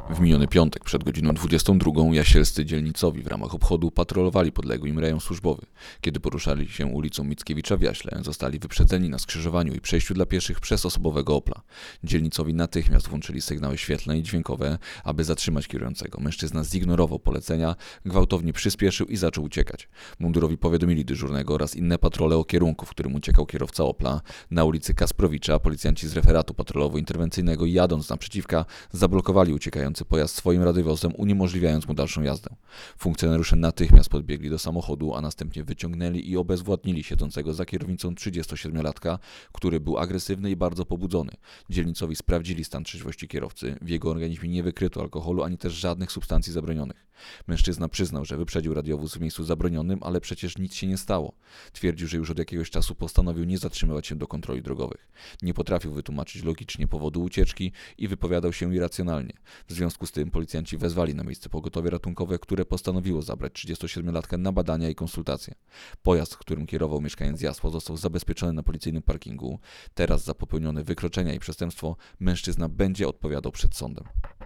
W miniony piątek przed godziną 22 jasielscy dzielnicowi w ramach obchodu patrolowali podległy im rejon służbowy. Kiedy poruszali się ulicą Mickiewicza w Jaśle, zostali wyprzedzeni na skrzyżowaniu i przejściu dla pieszych przez osobowego Opla. Dzielnicowi natychmiast włączyli sygnały świetlne i dźwiękowe, aby zatrzymać kierującego. Mężczyzna zignorował polecenia, gwałtownie przyspieszył i zaczął uciekać. Mundurowi powiadomili dyżurnego oraz inne patrole o kierunku, w którym uciekał kierowca Opla. Na ulicy Kasprowicza policjanci z referatu patrolowo-interwencyjnego, jadąc naprzeciwka, zablokowali uciekający pojazd swoim radiowozem, uniemożliwiając mu dalszą jazdę. Funkcjonariusze natychmiast podbiegli do samochodu, a następnie wyciągnęli i obezwładnili siedzącego za kierownicą 37-latka, który był agresywny i bardzo pobudzony. Dzielnicowi sprawdzili stan trzeźwości kierowcy. W jego organizmie nie wykryto alkoholu ani też żadnych substancji zabronionych. Mężczyzna przyznał, że wyprzedził radiowóz w miejscu zabronionym, ale przecież nic się nie stało. Twierdził, że już od jakiegoś czasu postanowił nie zatrzymywać się do kontroli drogowych. Nie potrafił wytłumaczyć logicznie powodu ucieczki i wypowiadał się irracjonalnie. W związku z tym policjanci wezwali na miejsce pogotowie ratunkowe, które postanowiło zabrać 37-latkę na badania i konsultacje. Pojazd, którym kierował mieszkaniec Jasła, został zabezpieczony na policyjnym parkingu. Teraz za popełnione wykroczenia i przestępstwo mężczyzna będzie odpowiadał przed sądem.